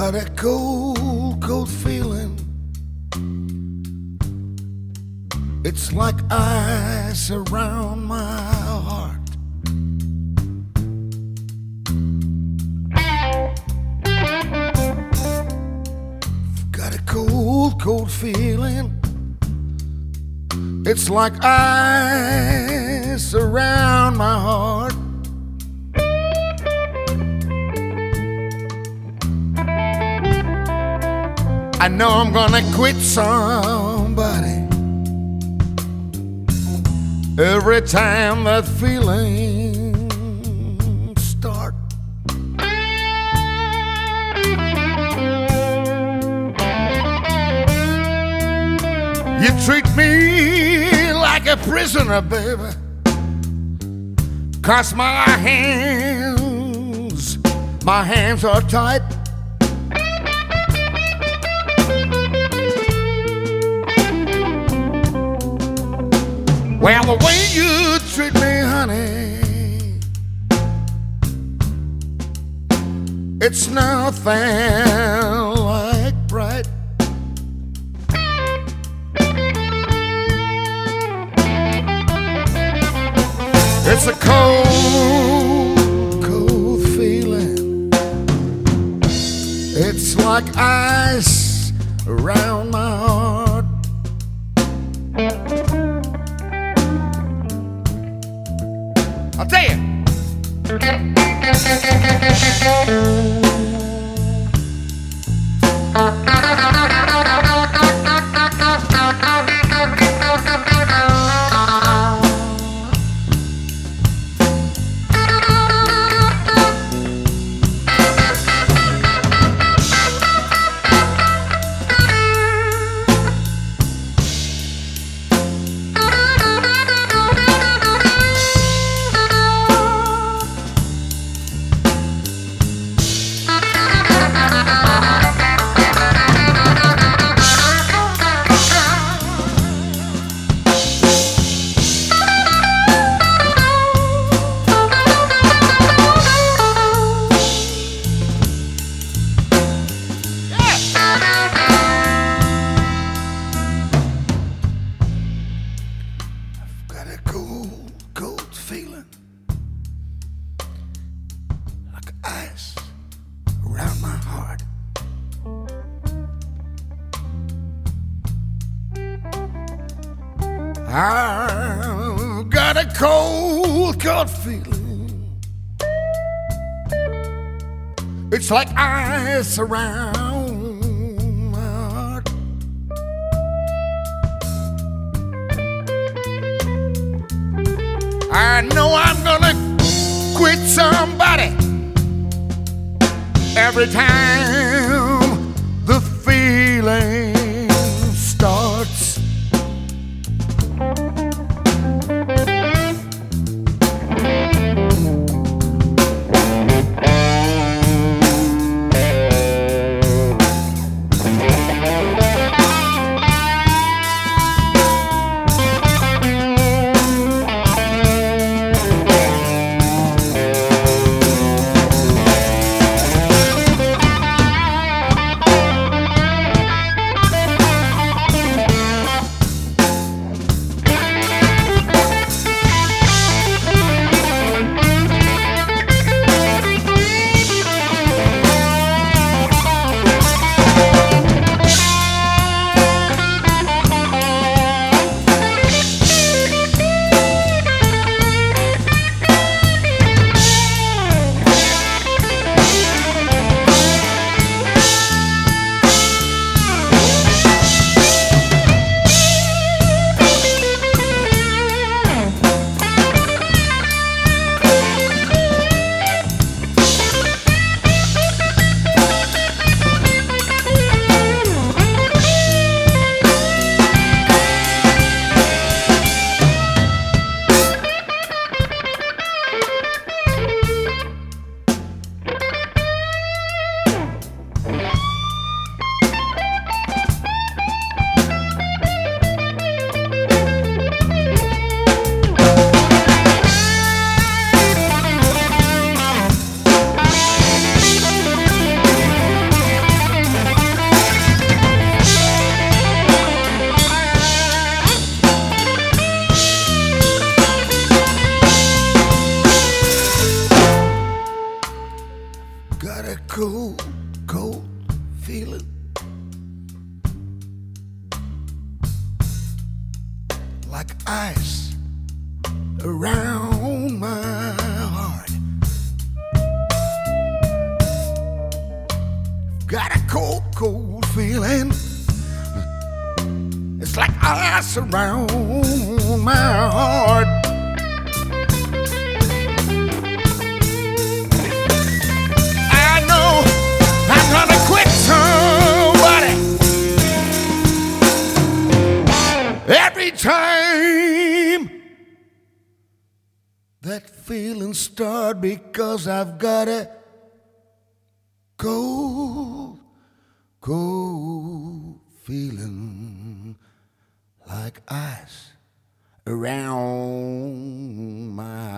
got a cold, cold feeling. It's like ice around my heart. Got a cold, cold feeling. It's like ice around my heart. I know I'm gonna quit somebody every time that feeling start. You treat me like a prisoner, baby, 'cause my hands are tight. Well, the way you treat me, honey, it's nothing like right. It's a cold, cold feeling. It's like ice around my heart. I'll tell you. Cold, cold feeling like ice around my heart. I've got a cold, cold feeling. It's like ice around my heart. I know I'm gonna quit somebody every time the feeling starts. a cold, cold feeling like ice around my heart. Got a cold, cold feeling. It's like ice around my heart. I know I'm gonna quit somebody every time that feeling start, because I've got a cold, cold feeling like ice around my